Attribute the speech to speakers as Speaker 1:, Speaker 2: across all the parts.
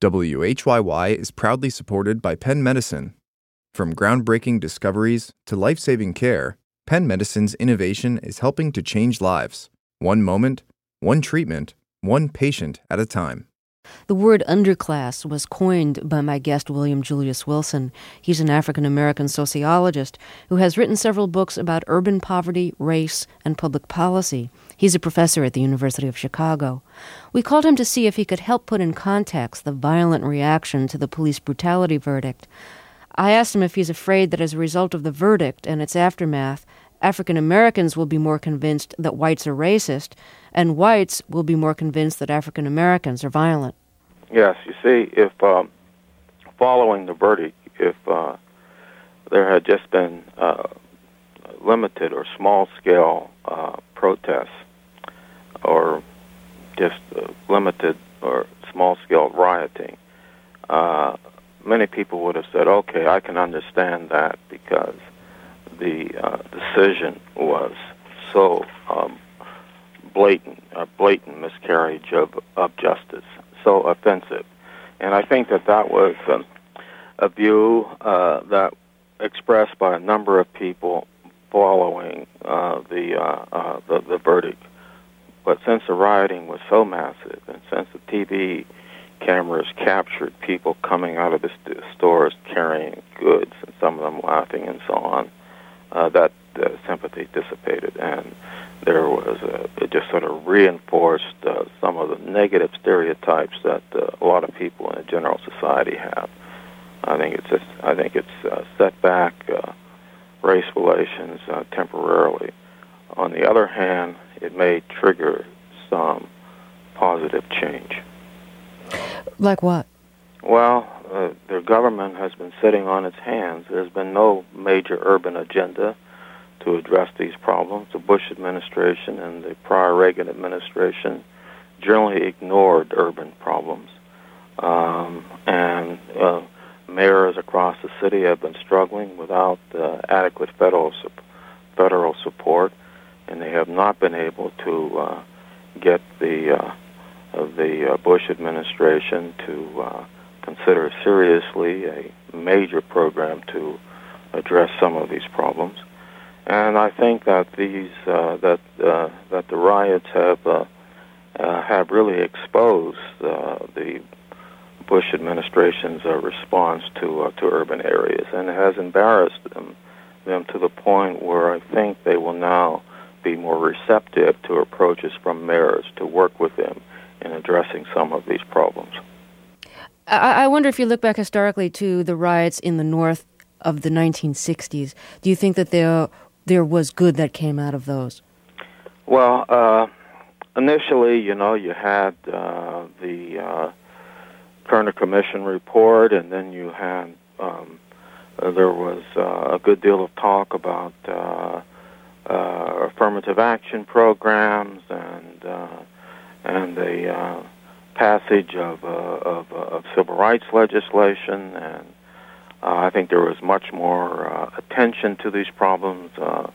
Speaker 1: WHYY is proudly supported by Penn Medicine. From groundbreaking discoveries to life-saving care, Penn Medicine's innovation is helping to change lives. One moment, one treatment, one patient at a time.
Speaker 2: The word underclass was coined by my guest, William Julius Wilson. He's an African-American sociologist who has written several books about urban poverty, race, and public policy. He's a professor at the University of Chicago. We called him to see if he could help put in context the violent reaction to the police brutality verdict. I asked him if he's afraid that as a result of the verdict and its aftermath, African Americans will be more convinced that whites are racist, and whites will be more convinced that African Americans are violent.
Speaker 3: Yes, you see, if following the verdict, if there had just been limited or small-scale protests, or just limited or small-scale rioting, many people would have said, okay, I can understand that because the decision was so blatant miscarriage of justice, so offensive. And I think that was a view that expressed by a number of people following the verdict. But since the rioting was so massive, and since the TV cameras captured people coming out of the stores carrying goods, and some of them laughing and so on, that sympathy dissipated, and there was it just sort of reinforced some of the negative stereotypes that a lot of people in the general society have. I think it's set back race relations temporarily. On the other hand, it may trigger some positive change.
Speaker 2: Like what?
Speaker 3: Well, the government has been sitting on its hands. There's been no major urban agenda to address these problems. The Bush administration and the prior Reagan administration generally ignored urban problems. And mayors across the city have been struggling without adequate federal support, and they have not been able to get the Bush administration to consider seriously a major program to address some of these problems. And I think that that the riots have really exposed the Bush administration's response to urban areas, and it has embarrassed them to the point where I think they will now be more receptive to approaches from mayors to work with them in addressing some of these problems.
Speaker 2: I wonder if you look back historically to the riots in the North of the 1960s, do you think that there was good that came out of those?
Speaker 3: Well, initially, you had the Kerner Commission report, and then you had there was a good deal of talk about affirmative action programs and the passage of civil rights legislation, and I think there was much more attention to these problems.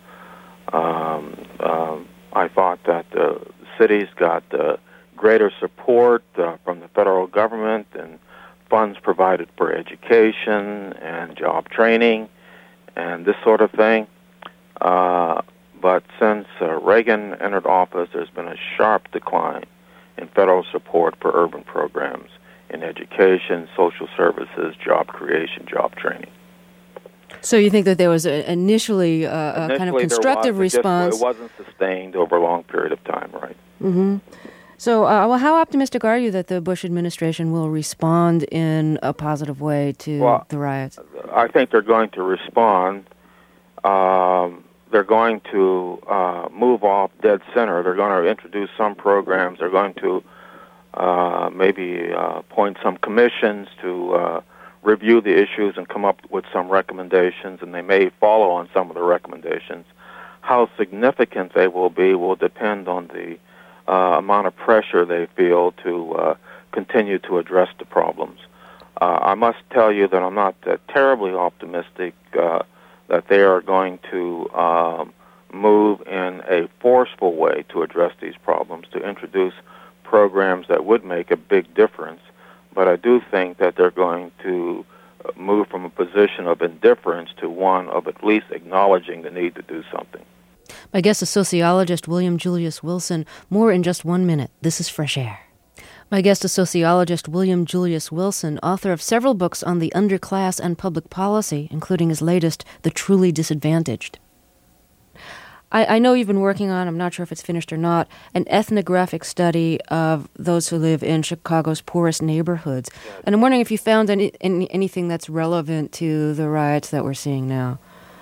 Speaker 3: I thought that the cities got greater support from the federal government and funds provided for education and job training and this sort of thing. But since Reagan entered office, there's been a sharp decline in federal support for urban programs in education, social services, job creation, job training.
Speaker 2: So you think that there was initially a kind of constructive response?
Speaker 3: It wasn't sustained over a long period of time, right?
Speaker 2: Mm-hmm. So how optimistic are you that the Bush administration will respond in a positive way to the riots?
Speaker 3: I think they're going to respond. They're going to move off dead center. They're going to introduce some programs. They're going to maybe appoint some commissions to review the issues and come up with some recommendations, and they may follow on some of the recommendations. How significant they will be will depend on the amount of pressure they feel to continue to address the problems. I must tell you that I'm not terribly optimistic that they are going to move in a forceful way to address these problems, to introduce programs that would make a big difference. but I do think that they're going to move from a position of indifference to one of at least acknowledging the need to do something.
Speaker 2: My guest is sociologist William Julius Wilson. More in just 1 minute. This is Fresh Air. My guest is sociologist William Julius Wilson, author of several books on the underclass and public policy, including his latest, The Truly Disadvantaged. I know you've been working on, I'm not sure if it's finished or not, an ethnographic study of those who live in Chicago's poorest neighborhoods. And I'm wondering if you found anything that's relevant to the riots that we're seeing now.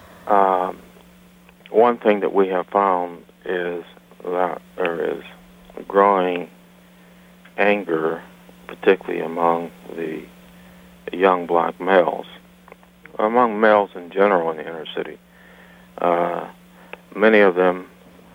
Speaker 3: One thing that we have found is that there is growing anger, particularly among the young black males, among males in general in the inner city. Many of them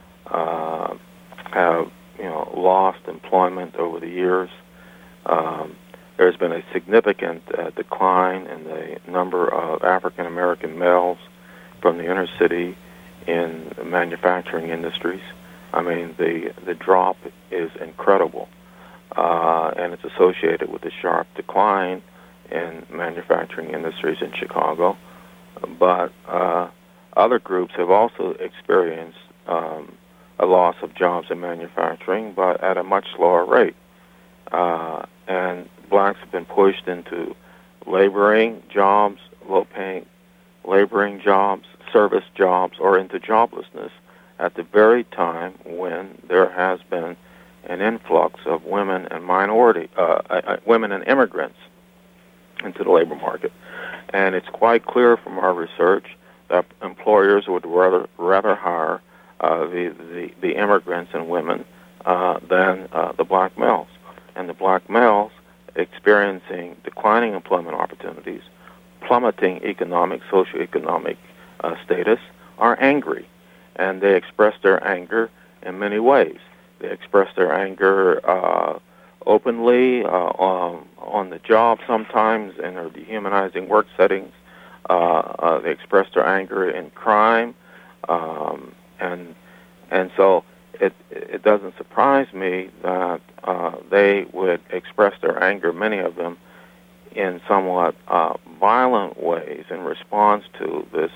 Speaker 3: have, lost employment over the years. There's been a significant decline in the number of African American males from the inner city in manufacturing industries. I mean, the drop is incredible, and it's associated with a sharp decline in manufacturing industries in Chicago. But other groups have also experienced a loss of jobs in manufacturing, but at a much slower rate. And blacks have been pushed into laboring jobs, low-paying laboring jobs, service jobs, or into joblessness at the very time when there has been an influx of women and women and immigrants into the labor market. And it's quite clear from our research that employers would rather hire the immigrants and women than the black males. And the black males experiencing declining employment opportunities, plummeting socioeconomic status, are angry. And they express their anger in many ways. They express their anger openly on the job sometimes in their dehumanizing work settings. They express their anger in crime, and so it doesn't surprise me that they would express their anger, many of them, in somewhat violent ways in response to this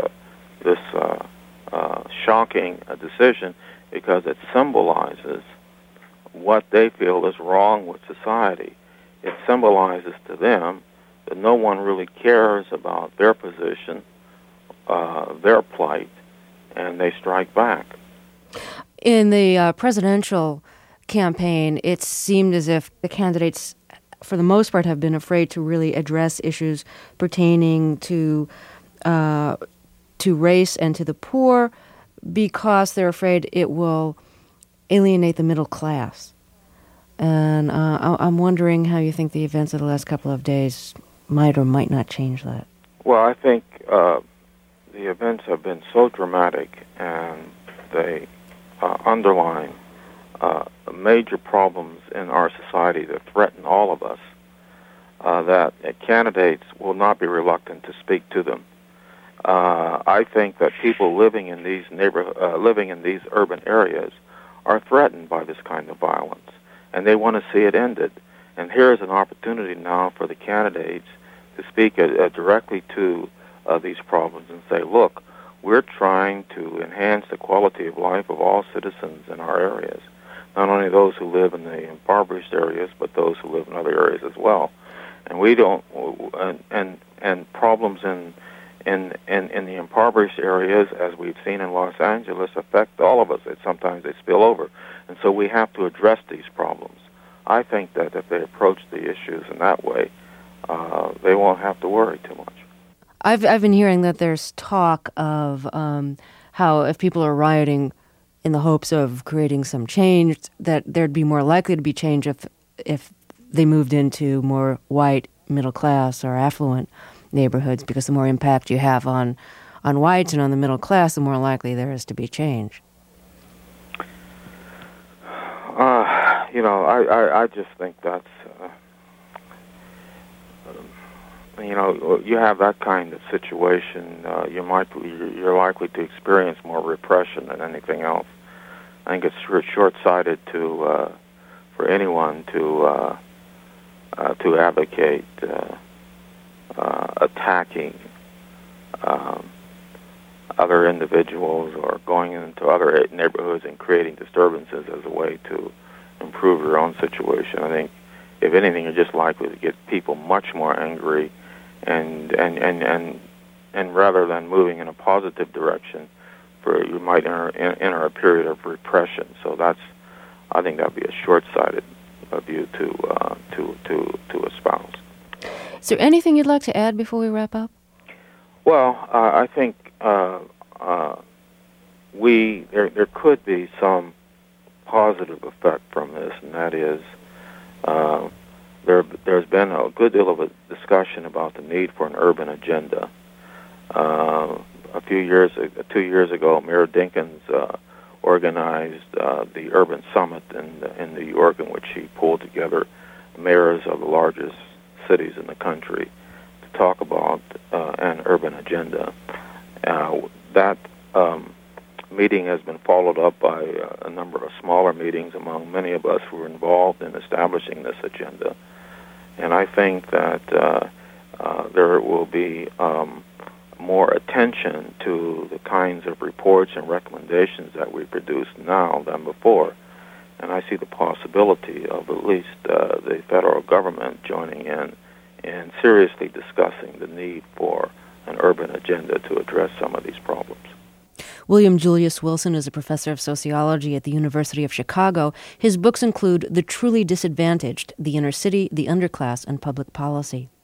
Speaker 3: shocking decision, because it symbolizes what they feel is wrong with society. It symbolizes to them that no one really cares about their position, their plight, and they strike back.
Speaker 2: In the presidential campaign, it seemed as if the candidates, for the most part, have been afraid to really address issues pertaining to race and to the poor, because they're afraid it will alienate the middle class. And I'm wondering how you think the events of the last couple of days might or might not change that.
Speaker 3: Well, I think the events have been so dramatic, and they underline major problems in our society that threaten all of us, that candidates will not be reluctant to speak to them. I think that people living in these urban areas are threatened by this kind of violence, and they want to see it ended. And here is an opportunity now for the candidates to speak directly to these problems and say, look, we're trying to enhance the quality of life of all citizens in our areas, not only those who live in the impoverished areas, but those who live in other areas as well. And we don't, and problems in the impoverished areas, as we've seen in Los Angeles, affect all of us. Sometimes they spill over. And so we have to address these problems. I think that if they approach the issues in that way, they won't have to worry too much.
Speaker 2: I've been hearing that there's talk of how if people are rioting in the hopes of creating some change, that there'd be more likely to be change if they moved into more white, middle class, or affluent neighborhoods, because the more impact you have on whites and on the middle class, the more likely there is to be change.
Speaker 3: I just think that's, you have that kind of situation, you're likely to experience more repression than anything else. I think it's short-sighted for anyone to to advocate attacking other individuals or going into other neighborhoods and creating disturbances as a way to improve your own situation. I think, if anything, you're just likely to get people much more angry, and rather than moving in a positive direction, you might enter a period of repression. So I think that'd be a short-sighted view to espouse.
Speaker 2: Is there anything you'd like to add before we wrap up?
Speaker 3: Well, I think there could be some positive effect from this, and that is there's been a good deal of a discussion about the need for an urban agenda. 2 years ago, Mayor Dinkins organized the Urban Summit in New York, in which he pulled together mayors of the largest cities in the country to talk about an urban agenda. That meeting has been followed up by a number of smaller meetings among many of us who were involved in establishing this agenda. And I think that there will be more attention to the kinds of reports and recommendations that we produce now than before. And I see the possibility of at least the federal government joining in and seriously discussing the need for an urban agenda to address some of these problems.
Speaker 2: William Julius Wilson is a professor of sociology at the University of Chicago. His books include The Truly Disadvantaged, The Inner City, The Underclass, and Public Policy.